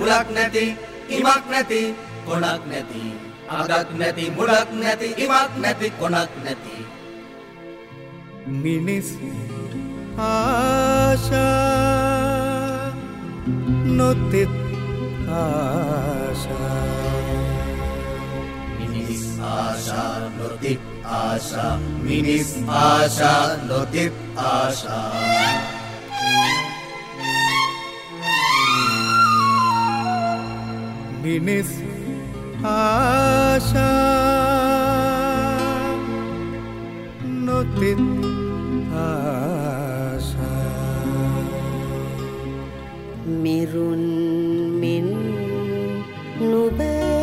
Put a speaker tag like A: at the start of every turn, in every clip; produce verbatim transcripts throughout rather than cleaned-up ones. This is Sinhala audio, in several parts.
A: මුලක් නැති ඉමක් නැති කොනක් නැති අගක් නැති මුලක් නැති ඉමක් නැති කොනක් නැති
B: මිනිස් ආශා නොතිත් ආශා
A: මිනිස් ආශා නොතිත් ආශා මිනිස් ආශා නොතිත් ආශා
B: මිනිස් ආශා නොතිත් ආශා
C: මිරුන් මෙන් නුඹ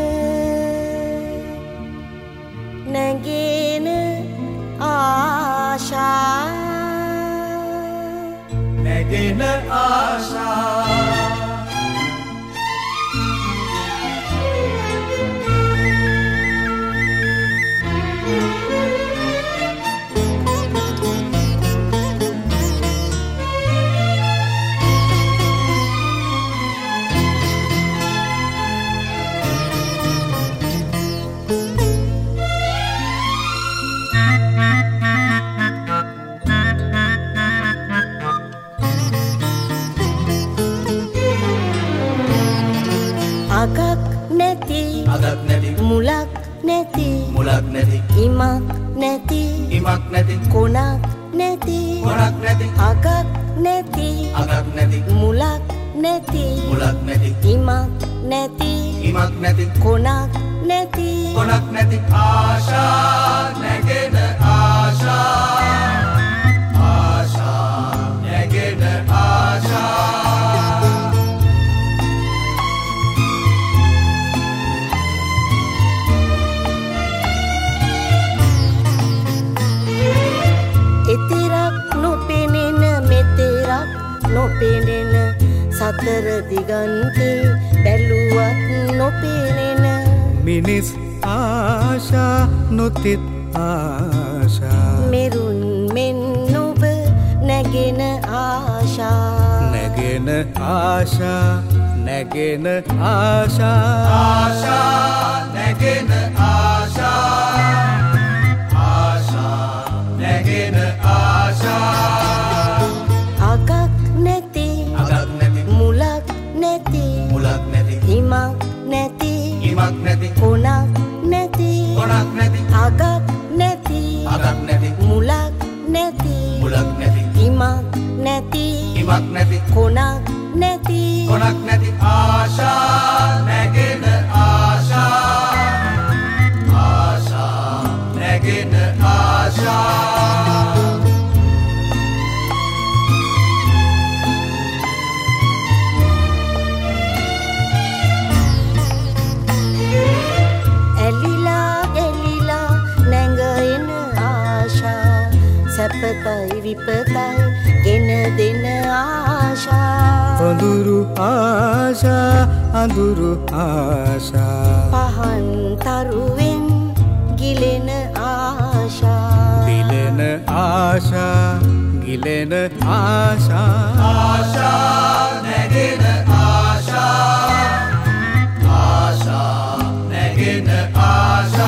C: නැගෙන ආශා
A: නැගෙන ආශා
C: අගක් නැති
A: අගක් නැති
C: මුලක් නැති
A: මුලක් නැති
C: ඉමක් නැති
A: ඉමක් නැති
C: කොනක් නැති
A: කොනක් නැති
C: අගක් නැති
A: අගක් නැති
C: මුලක් නැති
A: මුලක් නැති
C: ඉමක් නැති
A: ඉමක් නැති
C: කොනක් නැති
A: කොනක් නැති ආශා නැගෙන ආශා ආශා නැගෙන ආශා
C: එතරක් නොපෙනෙන මෙතරක් නොපෙනෙන සතර දිගන්තේ බැලුවත් නොපෙනෙන
B: මිනිස් ආශා නොතිත් ආශා
C: මෙරුන් මෙන් නුඹ නැගෙන ආශා
B: නැගෙන ආශා නැගෙන ආශා
A: ආශා නැගෙන ආශා ආශා නැගෙන ආශා
C: අගක් නැති
A: අගක් නැති
C: මුලක් නැති
A: මුලක් නැති
C: ඉමක් නැති
A: ඉමක් නැති
C: කොනක් නැති
A: කොනක් නැති
C: අගක් නැති
A: අගක් නැති
C: මුලක් නැති
A: මුලක් නැති
C: ඉමක් නැති
A: ඉමක් නැති
C: කොනක් නැති
A: කොනක් නැති ආශා නැගෙන ආශා ආශා නැගෙන ආශා
C: ඇලිලා එලිලා නැඟෙන ආශා සැපතයි විපතයි ගෙන දෙන ආශා
B: වඳුරු ආශා අඳුරු ආශා
C: පහන් තරුවෙන් ගිලෙන ආශා
B: දිලෙන ආශා ගිලෙන ආශා
A: ආශා නැගෙන ආශා ආශා නැගෙන ආශා